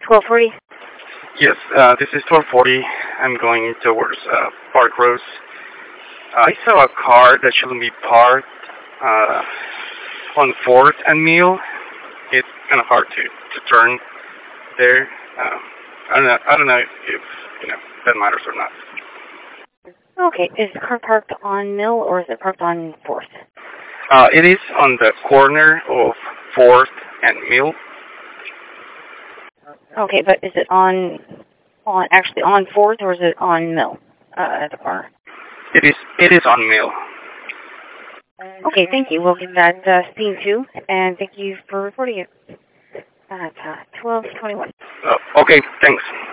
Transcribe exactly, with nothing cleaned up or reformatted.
twelve forty? Yes, uh, this is twelve forty. I'm going towards uh, Park Rose. Uh, I saw a car that shouldn't be parked uh, on fourth and Mill. It's kind of hard to, to turn there. Um, I don't know. I don't know if you know that matters or not. Okay, is the car parked on Mill or is it parked on fourth? Uh, it is on the corner of fourth and Mill. Okay, but is it on, on actually on fourth or is it on Mill? Uh, the car. It is. It is on Mill. Okay, thank you. We'll get that uh, seen too, and thank you for reporting it at uh, twelve twenty-one. Uh, okay, thanks.